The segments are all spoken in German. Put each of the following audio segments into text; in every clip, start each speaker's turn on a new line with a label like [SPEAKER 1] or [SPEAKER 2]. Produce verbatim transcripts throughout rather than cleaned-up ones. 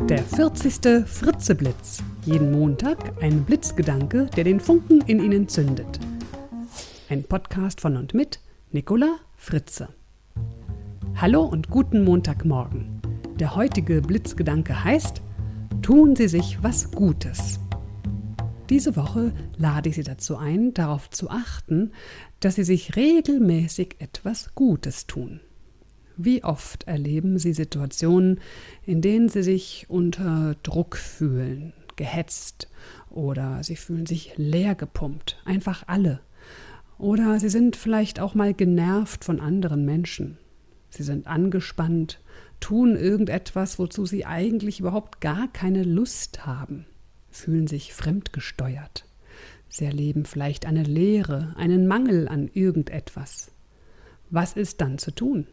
[SPEAKER 1] Der vierzigste Fritzeblitz. Jeden Montag ein Blitzgedanke, der den Funken in Ihnen zündet. Ein Podcast von und mit Nicola Fritze. Hallo und guten Montagmorgen. Der heutige Blitzgedanke heißt: Tun Sie sich was Gutes. Diese Woche lade ich Sie dazu ein, darauf zu achten, dass Sie sich regelmäßig etwas Gutes tun. Wie oft erleben Sie Situationen, in denen Sie sich unter Druck fühlen, gehetzt, oder Sie fühlen sich leer gepumpt, einfach alle. Oder Sie sind vielleicht auch mal genervt von anderen Menschen. Sie sind angespannt, tun irgendetwas, wozu Sie eigentlich überhaupt gar keine Lust haben, fühlen sich fremdgesteuert. Sie erleben vielleicht eine Leere, einen Mangel an irgendetwas. Was ist dann zu tun?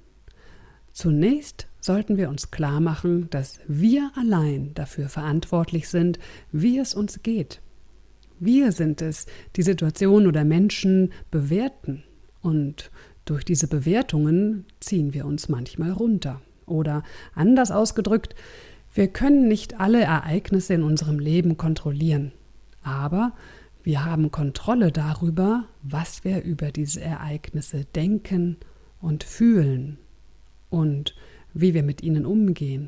[SPEAKER 1] Zunächst sollten wir uns klar machen, dass wir allein dafür verantwortlich sind, wie es uns geht. Wir sind es, die Situation oder Menschen bewerten, und durch diese Bewertungen ziehen wir uns manchmal runter. Oder anders ausgedrückt, wir können nicht alle Ereignisse in unserem Leben kontrollieren, aber wir haben Kontrolle darüber, was wir über diese Ereignisse denken und fühlen und wie wir mit ihnen umgehen.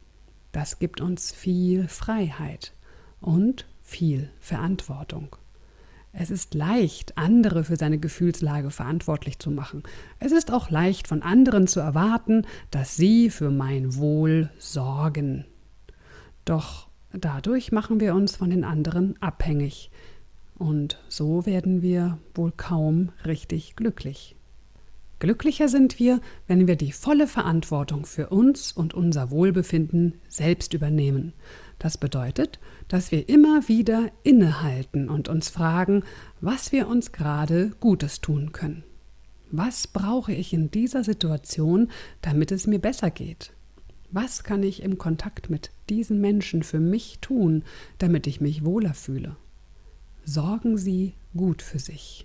[SPEAKER 1] Das gibt uns viel Freiheit und viel Verantwortung. Es ist leicht, andere für seine Gefühlslage verantwortlich zu machen. Es ist auch leicht, von anderen zu erwarten, dass sie für mein Wohl sorgen. Doch dadurch machen wir uns von den anderen abhängig. Und so werden wir wohl kaum richtig glücklich. Glücklicher sind wir, wenn wir die volle Verantwortung für uns und unser Wohlbefinden selbst übernehmen. Das bedeutet, dass wir immer wieder innehalten und uns fragen, was wir uns gerade Gutes tun können. Was brauche ich in dieser Situation, damit es mir besser geht? Was kann ich im Kontakt mit diesen Menschen für mich tun, damit ich mich wohler fühle? Sorgen Sie gut für sich.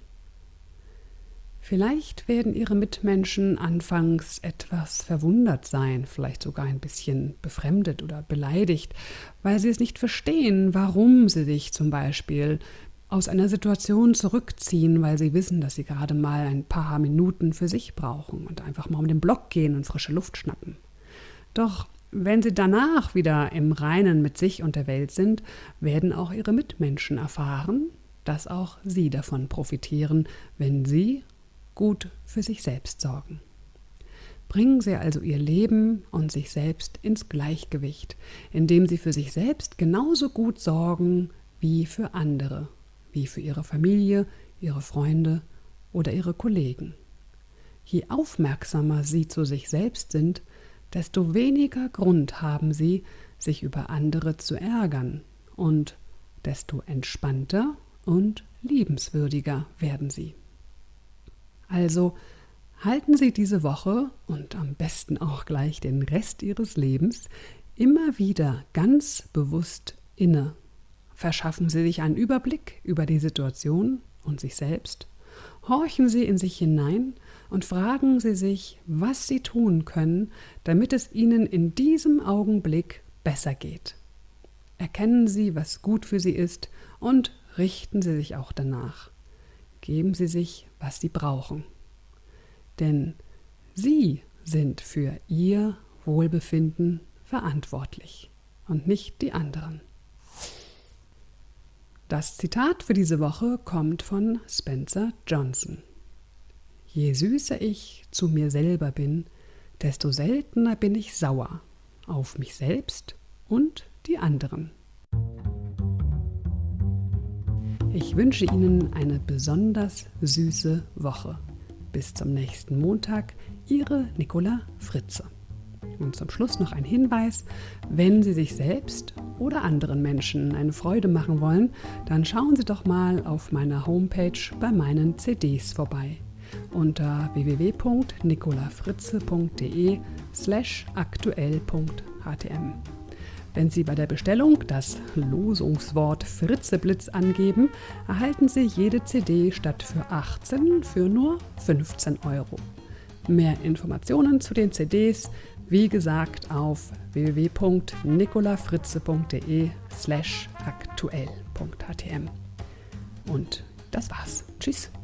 [SPEAKER 1] Vielleicht werden Ihre Mitmenschen anfangs etwas verwundert sein, vielleicht sogar ein bisschen befremdet oder beleidigt, weil sie es nicht verstehen, warum sie sich zum Beispiel aus einer Situation zurückziehen, weil sie wissen, dass sie gerade mal ein paar Minuten für sich brauchen und einfach mal um den Block gehen und frische Luft schnappen. Doch wenn sie danach wieder im Reinen mit sich und der Welt sind, werden auch ihre Mitmenschen erfahren, dass auch sie davon profitieren, wenn sie gut für sich selbst sorgen. Bringen Sie also Ihr Leben und sich selbst ins Gleichgewicht, indem Sie für sich selbst genauso gut sorgen wie für andere, wie für Ihre Familie, Ihre Freunde oder Ihre Kollegen. Je aufmerksamer Sie zu sich selbst sind, desto weniger Grund haben Sie, sich über andere zu ärgern, und desto entspannter und liebenswürdiger werden Sie. Also halten Sie diese Woche und am besten auch gleich den Rest Ihres Lebens immer wieder ganz bewusst inne. Verschaffen Sie sich einen Überblick über die Situation und sich selbst. Horchen Sie in sich hinein und fragen Sie sich, was Sie tun können, damit es Ihnen in diesem Augenblick besser geht. Erkennen Sie, was gut für Sie ist, und richten Sie sich auch danach. Geben Sie sich, was Sie brauchen. Denn Sie sind für Ihr Wohlbefinden verantwortlich und nicht die anderen. Das Zitat für diese Woche kommt von Spencer Johnson. Je süßer ich zu mir selber bin, desto seltener bin ich sauer auf mich selbst und die anderen. Ich wünsche Ihnen eine besonders süße Woche. Bis zum nächsten Montag, Ihre Nicola Fritze. Und zum Schluss noch ein Hinweis: Wenn Sie sich selbst oder anderen Menschen eine Freude machen wollen, dann schauen Sie doch mal auf meiner Homepage bei meinen C Ds vorbei. Unter w w w punkt nicolafritze punkt de slash aktuell punkt h t m. Wenn Sie bei der Bestellung das Losungswort Fritzeblitz angeben, erhalten Sie jede C D statt für achtzehn für nur fünfzehn Euro. Mehr Informationen zu den C Ds Wie gesagt, auf w w w punkt nicolafritze punkt de slash aktuell punkt h t m. Und das war's. Tschüss.